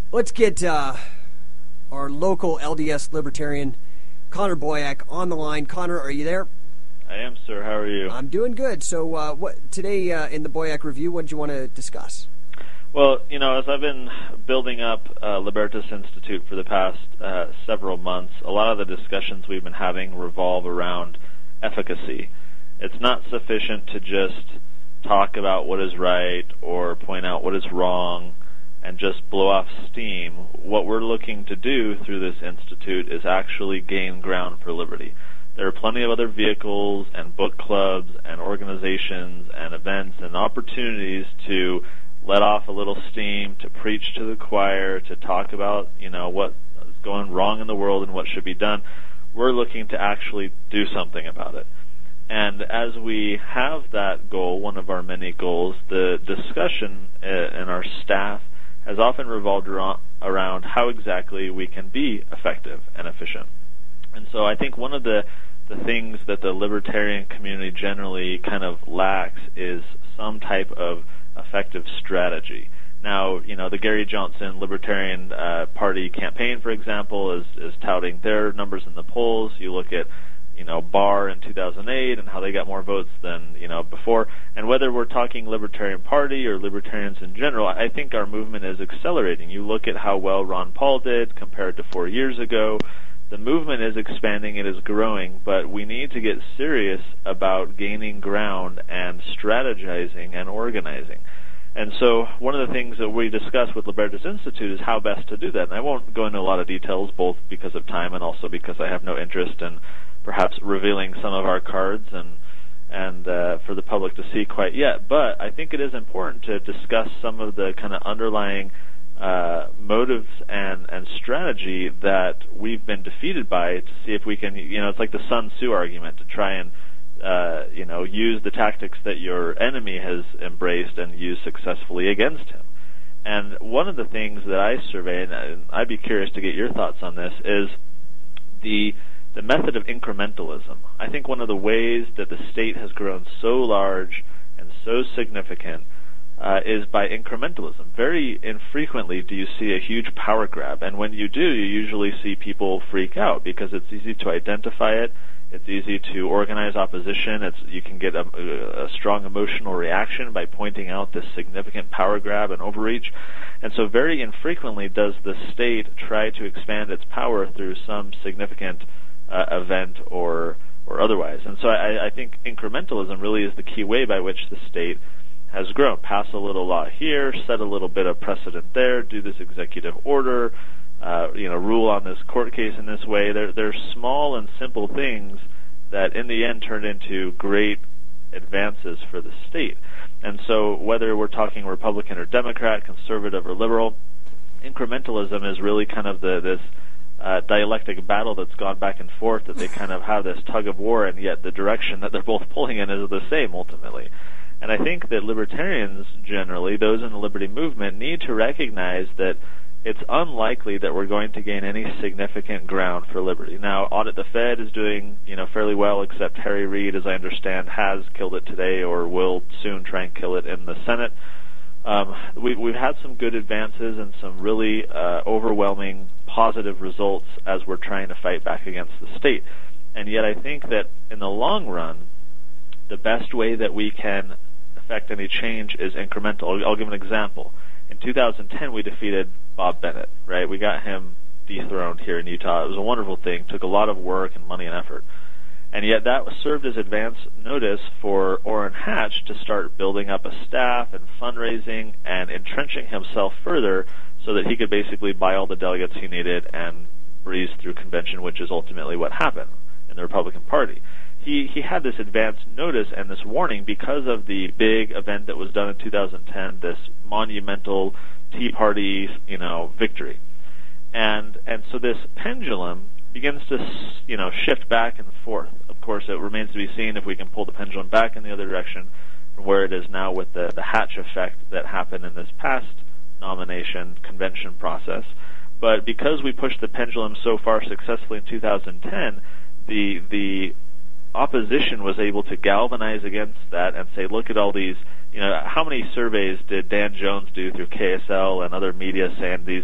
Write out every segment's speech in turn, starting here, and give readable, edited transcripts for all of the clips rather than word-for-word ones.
Let's get our local LDS Libertarian, Connor Boyack, on the line. Connor, are you there? I am, sir. How are you? I'm doing good. So what today in the Boyack Review, what did you want to discuss? Well, as I've been building up Libertas Institute for the past several months, a lot of the discussions we've been having revolve around efficacy. It's not sufficient to just talk about what is right or point out what is wrong and just blow off steam. What we're looking to do through this institute is actually gain ground for liberty. There are plenty of other vehicles and book clubs and organizations and events and opportunities to let off a little steam, to preach to the choir, to talk about, what is going wrong in the world and what should be done. We're looking to actually do something about it. And as we have that goal, one of our many goals, the discussion in our staff has often revolved around how exactly we can be effective and efficient. And so I think one of the things that the libertarian community generally kind of lacks is some type of effective strategy. Now, the Gary Johnson Libertarian Party campaign, for example, is touting their numbers in the polls. You look at Barr in 2008 and how they got more votes than, before. And whether we're talking Libertarian Party or libertarians in general, I think our movement is accelerating. You look at how well Ron Paul did compared to 4 years ago. The movement is expanding, it is growing, but we need to get serious about gaining ground and strategizing and organizing. And so one of the things that we discuss with Libertas Institute is how best to do that. And I won't go into a lot of details, both because of time and also because I have no interest in perhaps revealing some of our cards and for the public to see quite yet. But I think it is important to discuss some of the kind of underlying motives and strategy that we've been defeated by, to see if we can, it's like the Sun Tzu argument, to try and use the tactics that your enemy has embraced and use successfully against him. And one of the things that I survey, and I'd be curious to get your thoughts on this, is the method of incrementalism. I think one of the ways that the state has grown so large and so significant is by incrementalism. Very infrequently do you see a huge power grab, and when you do, you usually see people freak out because it's easy to identify it. It's easy to organize opposition. You can get a strong emotional reaction by pointing out this significant power grab and overreach. And so very infrequently does the state try to expand its power through some significant event or otherwise. And so I think incrementalism really is the key way by which the state has grown. Pass a little law here, set a little bit of precedent there, do this executive order, rule on this court case in this way. They're small and simple things that in the end turn into great advances for the state. And so whether we're talking Republican or Democrat, conservative or liberal, incrementalism is really kind of this dialectic battle that's gone back and forth, that they kind of have this tug of war, and yet the direction that they're both pulling in is the same ultimately. And I think that libertarians generally, those in the liberty movement, need to recognize that it's unlikely that we're going to gain any significant ground for liberty. Now, Audit the Fed is doing, fairly well, except Harry Reid, as I understand, has killed it today or will soon try and kill it in the Senate. We've had some good advances and some really overwhelming positive results as we're trying to fight back against the state. And yet I think that in the long run, the best way that we can affect any change is incremental. I'll give an example. In 2010, we defeated Bob Bennett, right? We got him dethroned here in Utah. It was a wonderful thing. Took a lot of work and money and effort. And yet that served as advance notice for Orrin Hatch to start building up a staff and fundraising and entrenching himself further so that he could basically buy all the delegates he needed and breeze through convention, which is ultimately what happened in the Republican Party. He had this advance notice and this warning because of the big event that was done in 2010, this monumental Tea Party, victory. And so this pendulum begins to, shift back and forth. Of course, it remains to be seen if we can pull the pendulum back in the other direction from where it is now with the Hatch effect that happened in this past nomination convention process. But because we pushed the pendulum so far successfully in 2010, the opposition was able to galvanize against that and say, look at all these, how many surveys did Dan Jones do through KSL and other media saying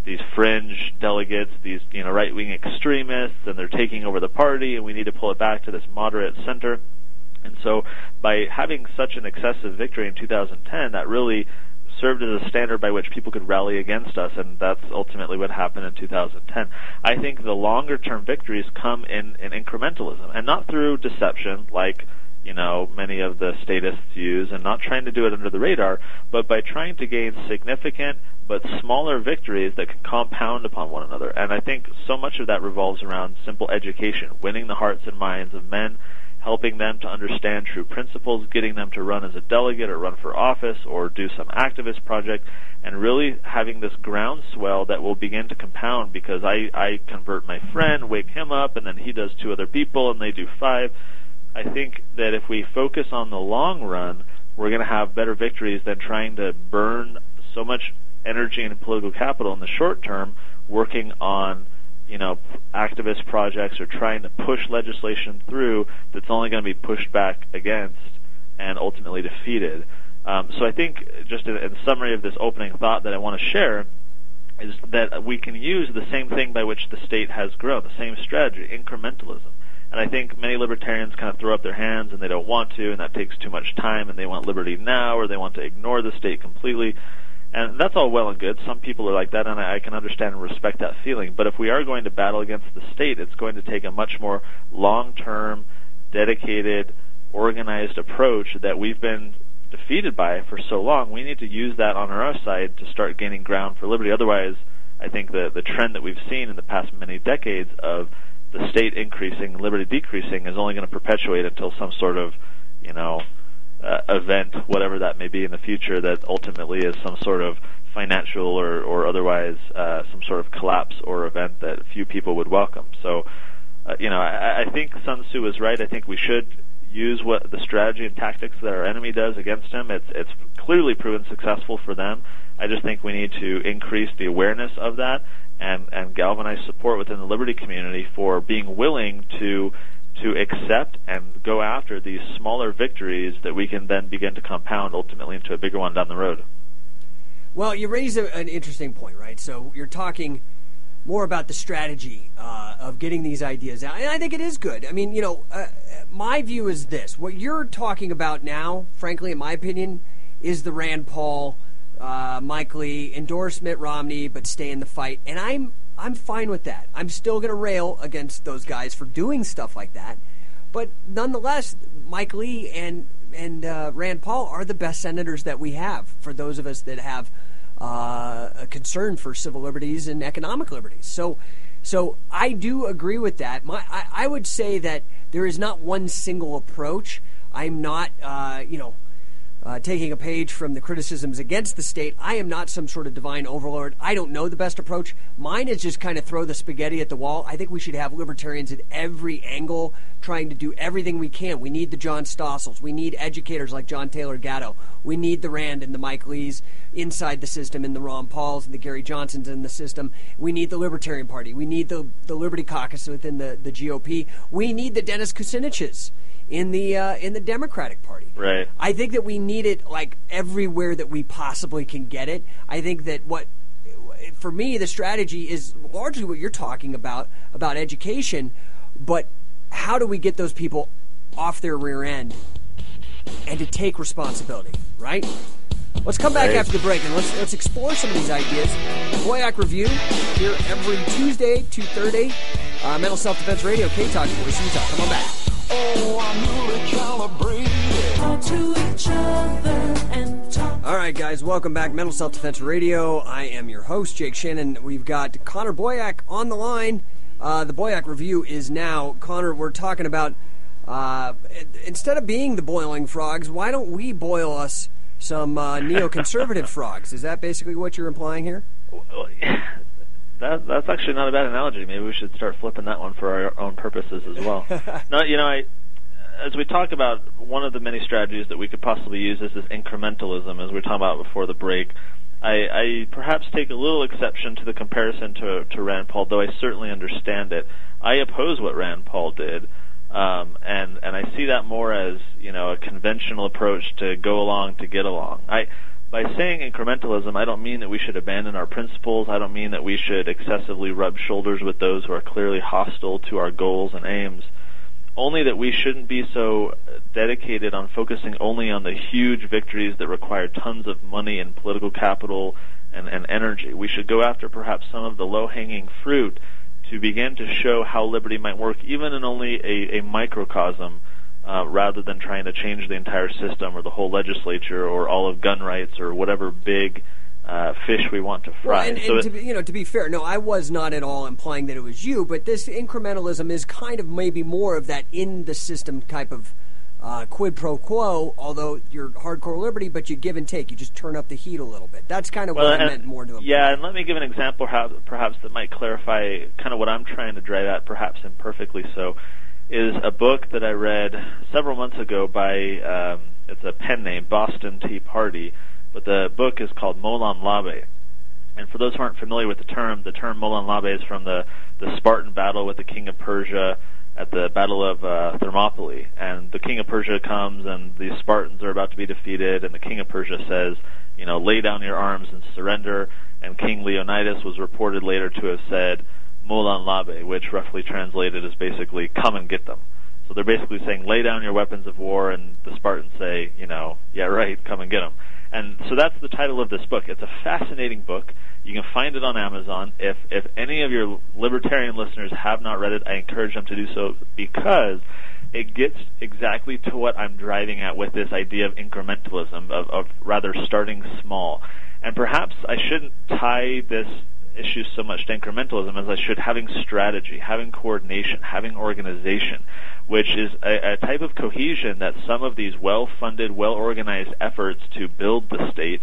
fringe delegates, these right-wing extremists, and they're taking over the party, and we need to pull it back to this moderate center. And so by having such an excessive victory in 2010, that really served as a standard by which people could rally against us, and that's ultimately what happened in 2010. I think the longer-term victories come in incrementalism, and not through deception like many of the statists use, and not trying to do it under the radar, but by trying to gain significant but smaller victories that can compound upon one another. And I think so much of that revolves around simple education, winning the hearts and minds of men, helping them to understand true principles, getting them to run as a delegate or run for office or do some activist project, and really having this groundswell that will begin to compound, because I convert my friend, wake him up, and then he does 2 other people, and they do 5. I think that if we focus on the long run, we're going to have better victories than trying to burn so much energy and political capital in the short term working on activist projects or trying to push legislation through that's only going to be pushed back against and ultimately defeated. So I think, just in summary of this opening thought that I want to share, is that we can use the same thing by which the state has grown, the same strategy, incrementalism. And I think many libertarians kind of throw up their hands and they don't want to, and that takes too much time, and they want liberty now, or they want to ignore the state completely. And that's all well and good. Some people are like that, and I can understand and respect that feeling. But if we are going to battle against the state, it's going to take a much more long-term, dedicated, organized approach that we've been defeated by for so long. We need to use that on our side to start gaining ground for liberty. Otherwise, I think the trend that we've seen in the past many decades of the state increasing, liberty decreasing, is only going to perpetuate until some sort of, event, whatever that may be in the future, that ultimately is some sort of financial or otherwise some sort of collapse or event that few people would welcome. So, I think Sun Tzu is right. I think we should use what the strategy and tactics that our enemy does against him. It's clearly proven successful for them. I just think we need to increase the awareness of that and galvanize support within the liberty community for being willing to accept and go after these smaller victories that we can then begin to compound ultimately into a bigger one down the road. Well, you raise an interesting point, right? So you're talking more about the strategy of getting these ideas out, and I think it is good. I mean, my view is this. What you're talking about now, frankly, in my opinion, is the Rand Paul, Mike Lee, endorse Mitt Romney, but stay in the fight. And I'm fine with that. I'm still going to rail against those guys for doing stuff like that. But nonetheless, Mike Lee and Rand Paul are the best senators that we have for those of us that have a concern for civil liberties and economic liberties. So I do agree with that. I would say that there is not one single approach. I'm not, taking a page from the criticisms against the state. I am not some sort of divine overlord. I don't know the best approach. Mine is just kind of throw the spaghetti at the wall. I think we should have libertarians at every angle trying to do everything we can. We need the John Stossels. We need educators like John Taylor Gatto. We need the Rand and the Mike Lees inside the system, and the Ron Pauls and the Gary Johnsons in the system. We need the Libertarian Party. We need the Liberty Caucus within the GOP. We need the Dennis Kuciniches in the Democratic Party. Right. I think that we need it like everywhere that we possibly can get it. I think that for me, the strategy is largely what you're talking about education, but how do we get those people off their rear end and to take responsibility, right? Let's come back after the break and let's explore some of these ideas. Boyack Review here every Tuesday, 2:30. Mental Self-Defense Radio, K-Talk, Voice Utah. Come on back. Oh, I'm newly calibrated. Talk to each other and talk. All right, guys, welcome back. Mental Self-Defense Radio. I am your host, Jake Shannon. We've got Connor Boyack on the line. The Boyack Review is now. Connor, we're talking about, instead of being the boiling frogs, why don't we boil us some neoconservative frogs? Is that basically what you're implying here? Well, that's actually not a bad analogy. Maybe we should start flipping that one for our own purposes as well. No, as we talk about, one of the many strategies that we could possibly use is this incrementalism, as we were talking about before the break. I perhaps take a little exception to the comparison to Rand Paul, though I certainly understand it. I oppose what Rand Paul did, and I see that more as a conventional approach to go along to get along. by saying incrementalism, I don't mean that we should abandon our principles. I don't mean that we should excessively rub shoulders with those who are clearly hostile to our goals and aims. Only that we shouldn't be so dedicated on focusing only on the huge victories that require tons of money and political capital and energy. We should go after perhaps some of the low-hanging fruit to begin to show how liberty might work, even in only a microcosm, rather than trying to change the entire system or the whole legislature or all of gun rights or whatever big fish we want to fry. Well, and to be fair, no, I was not at all implying that it was you, but this incrementalism is kind of maybe more of that in-the-system type of quid pro quo, although you're hardcore liberty, but you give and take. You just turn up the heat a little bit. That's kind of what I meant more to imply. Yeah, and let me give an example perhaps that might clarify kind of what I'm trying to drive at, perhaps imperfectly so, is a book that I read several months ago by, it's a pen name, Boston Tea Party, but the book is called Molon Labe. And for those who aren't familiar with the term Molon Labe is from the Spartan battle with the king of Persia at the Battle of Thermopylae. And the king of Persia comes, and the Spartans are about to be defeated, and the king of Persia says, lay down your arms and surrender. And King Leonidas was reported later to have said, Molon Labe, which roughly translated is basically, come and get them. So they're basically saying, lay down your weapons of war, and the Spartans say, yeah, right, come and get them. And so that's the title of this book. It's a fascinating book. You can find it on Amazon. If any of your libertarian listeners have not read it, I encourage them to do so, because it gets exactly to what I'm driving at with this idea of incrementalism, of rather starting small. And perhaps I shouldn't tie this issue so much to incrementalism as I should having strategy, having coordination, having organization, which is a type of cohesion that some of these well-funded, well-organized efforts to build the state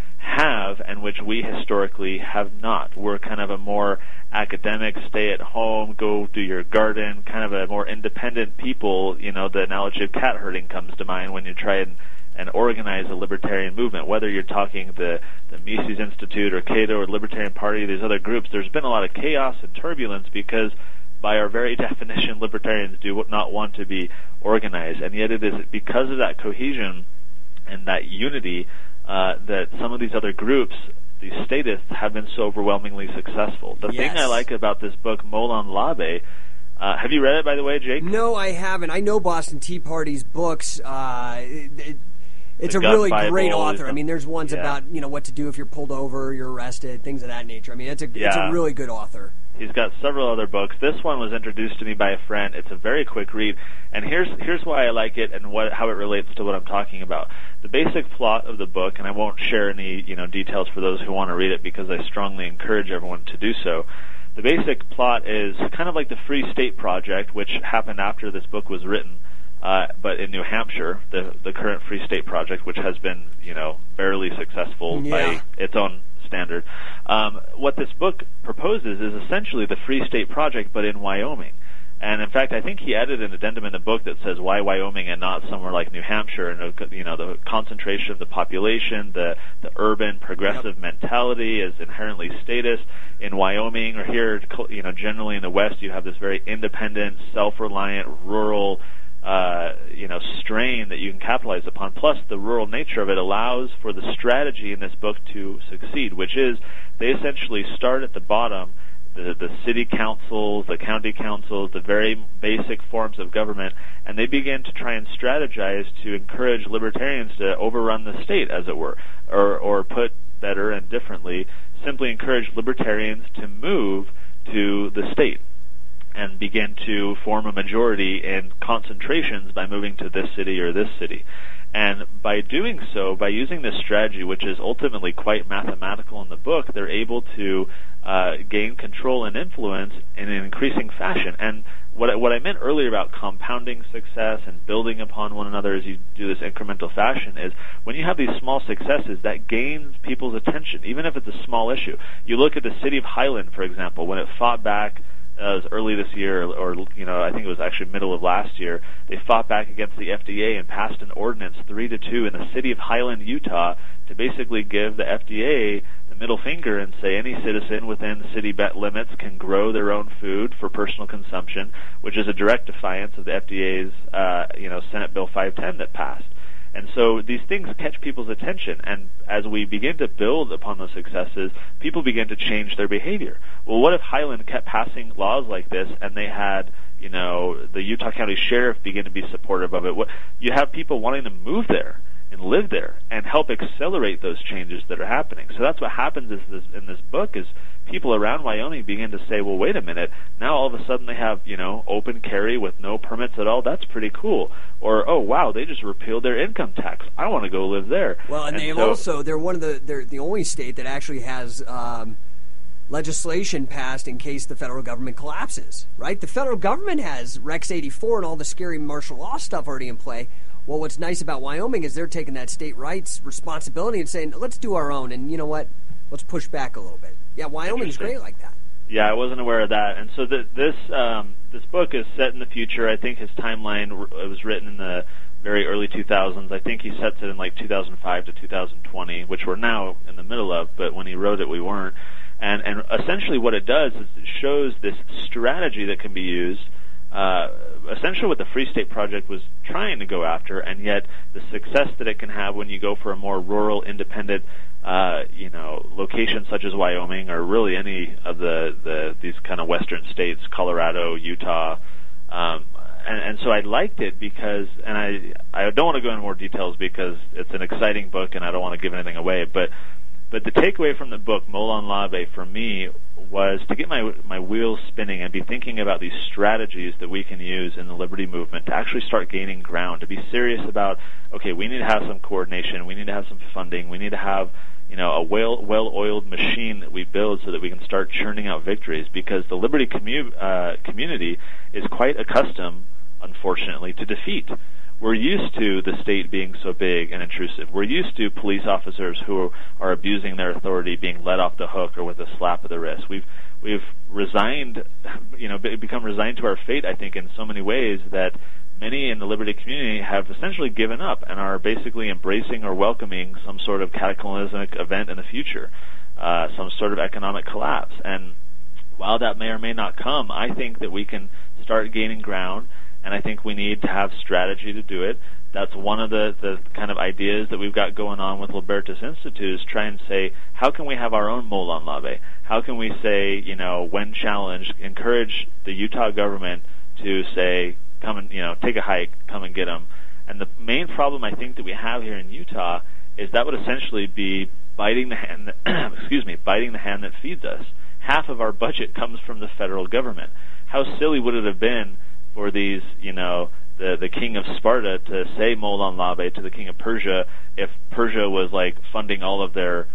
have, and which we historically have not. We're kind of a more academic, stay-at-home, go do your garden, kind of a more independent people. The analogy of cat herding comes to mind when you try and organize a libertarian movement, whether you're talking the Mises Institute or Cato or the Libertarian Party, these other groups. There's been a lot of chaos and turbulence because by our very definition, libertarians do not want to be organized. And yet it is because of that cohesion and that unity that some of these other groups, these statists, have been so overwhelmingly successful. The thing I like about this book, Molon Labe, have you read it, by the way, Jake? No, I haven't. I know Boston Tea Party's books. It's a really great author. I mean, there's ones about, what to do if you're pulled over, you're arrested, things of that nature. I mean, it's a really good author. He's got several other books. This one was introduced to me by a friend. It's a very quick read, and here's why I like it and how it relates to what I'm talking about. The basic plot of the book, and I won't share any details for those who want to read it because I strongly encourage everyone to do so. The basic plot is kind of like the Free State Project, which happened after this book was written, but in New Hampshire, the current Free State Project, which has been barely successful by its own standard. What this book proposes is essentially the Free State Project, but in Wyoming. And in fact, I think he added an addendum in the book that says why Wyoming and not somewhere like New Hampshire, and the concentration of the population, the urban progressive mentality is inherently statist. In Wyoming or here, generally in the West, you have this very independent, self-reliant, rural strain that you can capitalize upon. Plus, the rural nature of it allows for the strategy in this book to succeed, which is they essentially start at the bottom, the city councils, the county councils, the very basic forms of government, and they begin to try and strategize to encourage libertarians to overrun the state, as it were, or put better and differently, simply encourage libertarians to move to the state and begin to form a majority in concentrations by moving to this city or this city. And by doing so, by using this strategy, which is ultimately quite mathematical in the book, they're able to gain control and influence in an increasing fashion. And what I meant earlier about compounding success and building upon one another as you do this incremental fashion is when you have these small successes, that gains people's attention, even if it's a small issue. You look at the city of Highland, for example, when it fought back it was early this year, or I think it was actually middle of last year. They fought back against the FDA and passed an ordinance 3-2 in the city of Highland, Utah, to basically give the FDA the middle finger and say any citizen within the city limits can grow their own food for personal consumption, which is a direct defiance of the FDA's Senate Bill 510 that passed. And so these things catch people's attention, and as we begin to build upon those successes, people begin to change their behavior. Well, what if Highland kept passing laws like this, and they had, the Utah County Sheriff begin to be supportive of it? You have people wanting to move there and live there and help accelerate those changes that are happening. So that's what happens in this book is people around Wyoming begin to say, well, wait a minute, now all of a sudden they have, open carry with no permits at all. That's pretty cool. Or, oh, wow, they just repealed their income tax. I want to go live there. Well, and they're the only state that actually has legislation passed in case the federal government collapses, right? The federal government has Rex 84 and all the scary martial law stuff already in play. Well, what's nice about Wyoming is they're taking that state rights responsibility and saying, let's do our own, and you know what? Let's push back a little bit. Yeah, Wyoming's great like that. Yeah, I wasn't aware of that. And so this book is set in the future. I think his timeline, it was written in the very early 2000s. I think he sets it in like 2005 to 2020, which we're now in the middle of, but when he wrote it, we weren't. And essentially what it does is it shows this strategy that can be used, essentially what the Free State Project was trying to go after, and yet the success that it can have when you go for a more rural, independent, locations such as Wyoming, or really any of these kind of western states, Colorado, Utah, and so I liked it because, and I don't want to go into more details because it's an exciting book and I don't want to give anything away, but the takeaway from the book, Molon Labe, for me, was to get my wheels spinning and be thinking about these strategies that we can use in the liberty movement to actually start gaining ground, to be serious about, okay, we need to have some coordination, we need to have some funding, we need to have a well-oiled machine that we build so that we can start churning out victories, because the liberty community is quite accustomed, unfortunately, to defeat. We're used to the state being so big and intrusive. We're used to police officers who are abusing their authority being let off the hook or with a slap of the wrist. We've resigned, become resigned to our fate, I think, in so many ways that many in the liberty community have essentially given up and are basically embracing or welcoming some sort of cataclysmic event in the future, some sort of economic collapse. And while that may or may not come, I think that we can start gaining ground, and I think we need to have strategy to do it. That's one of the kind of ideas that we've got going on with Libertas Institute, is try and say, how can we have our own Molon Labe? How can we say, when challenged, encourage the Utah government to say, come and, take a hike, come and get them. And the main problem I think that we have here in Utah is that would essentially be biting the hand that, biting the hand that feeds us. Half of our budget comes from the federal government. How silly would it have been for these, the king of Sparta to say Molon Labe to the king of Persia if Persia was like funding all of their,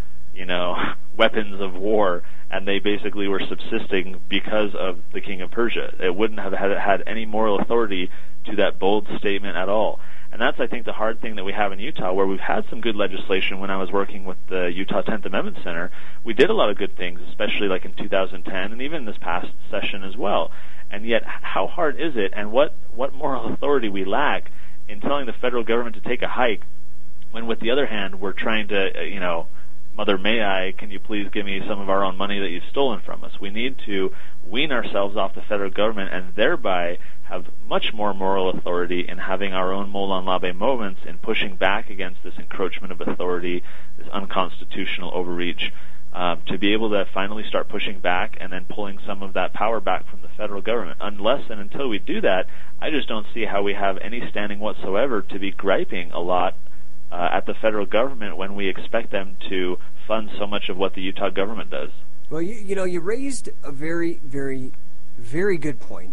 weapons of war, and they basically were subsisting because of the king of Persia. It wouldn't have had any moral authority to that bold statement at all. And that's, I think, the hard thing that we have in Utah, where we've had some good legislation. When I was working with the Utah 10th Amendment Center, we did a lot of good things, especially like in 2010 and even this past session as well. And yet, how hard is it, and what moral authority we lack in telling the federal government to take a hike, when with the other hand, we're trying to, Mother May I, can you please give me some of our own money that you've stolen from us? We need to wean ourselves off the federal government and thereby have much more moral authority in having our own Molon Labe moments in pushing back against this encroachment of authority, this unconstitutional overreach, to be able to finally start pushing back and then pulling some of that power back from the federal government. Unless and until we do that, I just don't see how we have any standing whatsoever to be griping a lot at the federal government when we expect them to fund so much of what the Utah government does. Well, you raised a very, very, very good point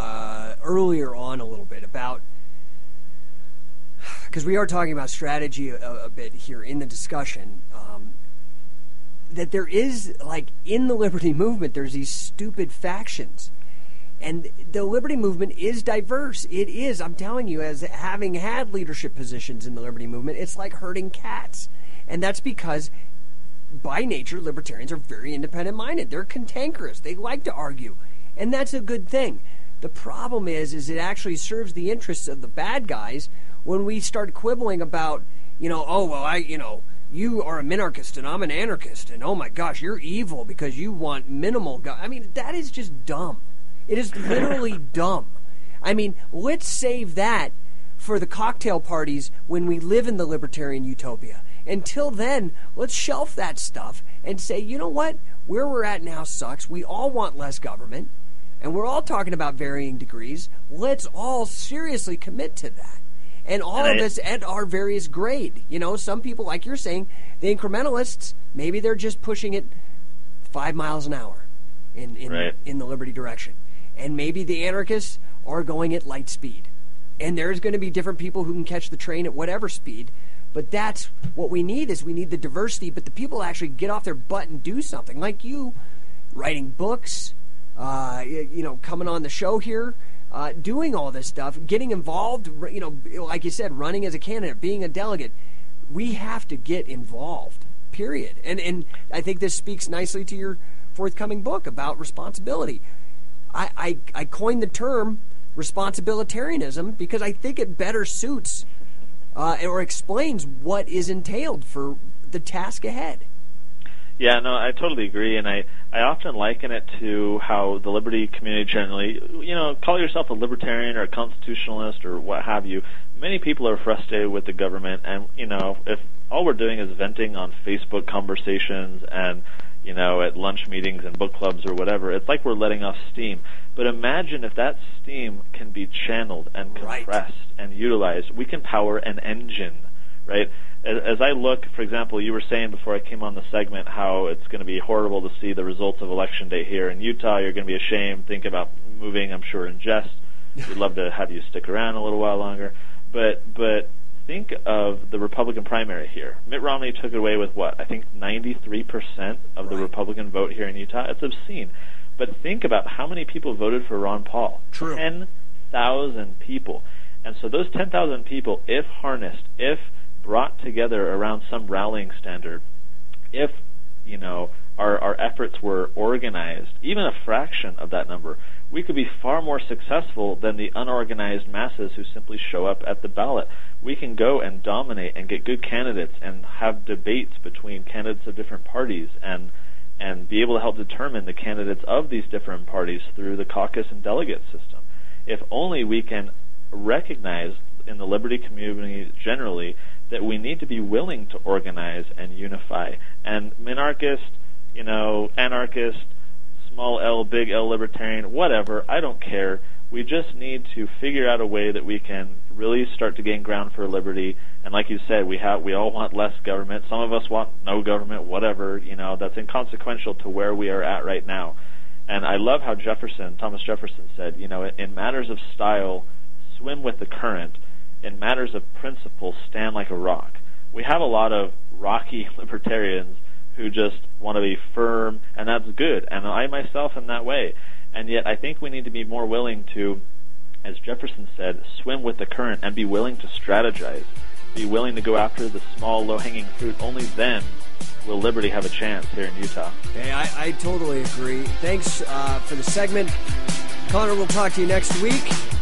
earlier on a little bit about, because we are talking about strategy a bit here in the discussion, that there is, like, in the liberty movement, there's these stupid factions. And the liberty movement is diverse. It is. I'm telling you, as having had leadership positions in the liberty movement, it's like herding cats. And that's because, by nature, libertarians are very independent-minded. They're cantankerous. They like to argue. And that's a good thing. The problem is it actually serves the interests of the bad guys when we start quibbling about, you are a minarchist and I'm an anarchist, and oh my gosh, you're evil because you want minimal I mean, that is just dumb. It is literally dumb. I mean, let's save that for the cocktail parties when we live in the libertarian utopia. Until then, let's shelf that stuff and say, you know what? Where we're at now sucks. We all want less government, and we're all talking about varying degrees. Let's all seriously commit to that. And all of this at our various grade. You know, some people, like you're saying, the incrementalists, maybe they're just pushing it 5 miles an hour in the liberty direction. And maybe the anarchists are going at light speed. And there's going to be different people who can catch the train at whatever speed. But that's what we need, is we need the diversity, but the people actually get off their butt and do something. Like you, writing books, coming on the show here, doing all this stuff, getting involved, like you said, running as a candidate, being a delegate. We have to get involved, period. And I think this speaks nicely to your forthcoming book about responsibility. I coined the term responsibilitarianism because I think it better suits or explains what is entailed for the task ahead. Yeah, no, I totally agree, and I often liken it to how the liberty community generally, call yourself a libertarian or a constitutionalist or what have you. Many people are frustrated with the government, and, if all we're doing is venting on Facebook conversations and, at lunch meetings and book clubs or whatever, it's like we're letting off steam. But imagine if that steam can be channeled and compressed and utilized. We can power an engine, right? As I look, for example, you were saying before I came on the segment how it's going to be horrible to see the results of Election Day here in Utah. You're going to be ashamed, think about moving, I'm sure, in jest. We'd love to have you stick around a little while longer. But think of the Republican primary here. Mitt Romney took it away with what? I think 93% of the Republican vote here in Utah. It's obscene. But think about how many people voted for Ron Paul. True. 10,000 people. And so those 10,000 people, if harnessed, if brought together around some rallying standard, if, our efforts were organized, even a fraction of that number, we could be far more successful than the unorganized masses who simply show up at the ballot. We can go and dominate and get good candidates and have debates between candidates of different parties and be able to help determine the candidates of these different parties through the caucus and delegate system. If only we can recognize in the liberty community generally that we need to be willing to organize and unify. And minarchist, anarchist, small L, big L libertarian, whatever, I don't care. We just need to figure out a way that we can really start to gain ground for liberty. And like you said, we all want less government. Some of us want no government, whatever, that's inconsequential to where we are at right now. And I love how Thomas Jefferson said, in matters of style, swim with the current. In matters of principle, stand like a rock. We have a lot of rocky libertarians who just want to be firm, and that's good. And I myself am that way. And yet I think we need to be more willing to, as Jefferson said, swim with the current and be willing to strategize, be willing to go after the small, low-hanging fruit. Only then will liberty have a chance here in Utah. Hey, I totally agree. Thanks for the segment. Connor, we'll talk to you next week.